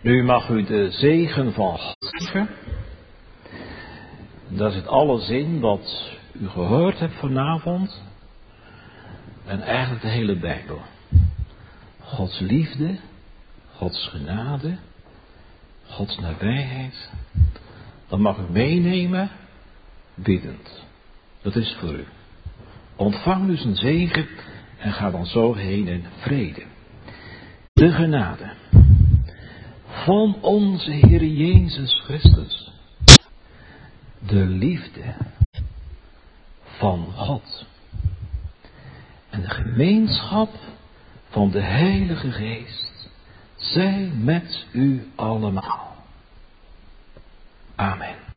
Nu mag u de zegen van God geven. Daar zit alles in wat u gehoord hebt vanavond. En eigenlijk de hele Bijbel. Gods liefde, Gods genade, Gods nabijheid. Dat mag u meenemen, biddend. Dat is voor u. Ontvang dus een zegen en ga dan zo heen in vrede. De genade van onze Heer Jezus Christus. De liefde van God. En de gemeenschap van de Heilige Geest. Zij met u allemaal.